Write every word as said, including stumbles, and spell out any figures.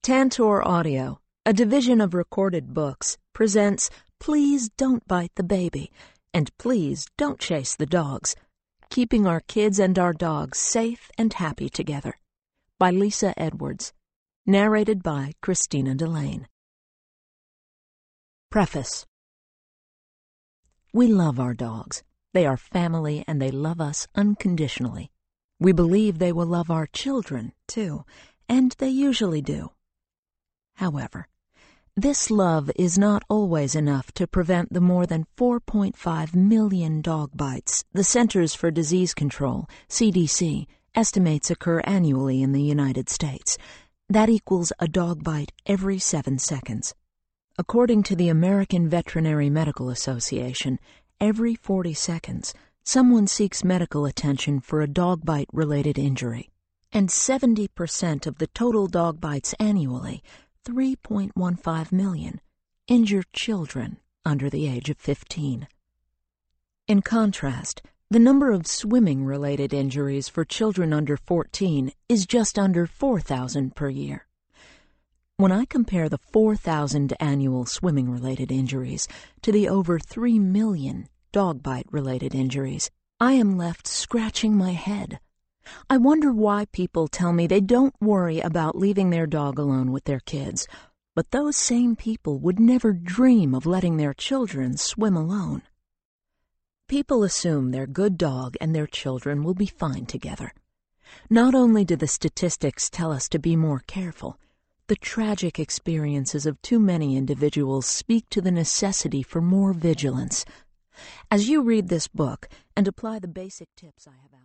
Tantor Audio, a division of Recorded Books, presents Please Don't Bite the Baby and Please Don't Chase the Dogs, Keeping Our Kids and Our Dogs Safe and Happy Together, by Lisa Edwards, narrated by Christina Delane. Preface. We love our dogs. They are family and they love us unconditionally. We believe they will love our children, too, and they usually do. However, this love is not always enough to prevent the more than four point five million dog bites the Centers for Disease Control, C D C, estimates occur annually in the United States. That equals a dog bite every seven seconds. According to the American Veterinary Medical Association, every forty seconds, someone seeks medical attention for a dog bite-related injury. And seventy percent of the total dog bites annually, three point one five million, injure children under the age of fifteen. In contrast, the number of swimming-related injuries for children under fourteen is just under four thousand per year. When I compare the four thousand annual swimming-related injuries to the over three million dog bite-related injuries, I am left scratching my head. I wonder why people tell me they don't worry about leaving their dog alone with their kids, but those same people would never dream of letting their children swim alone. People assume their good dog and their children will be fine together. Not only do the statistics tell us to be more careful, the tragic experiences of too many individuals speak to the necessity for more vigilance. As you read this book and apply the basic tips I have outlined,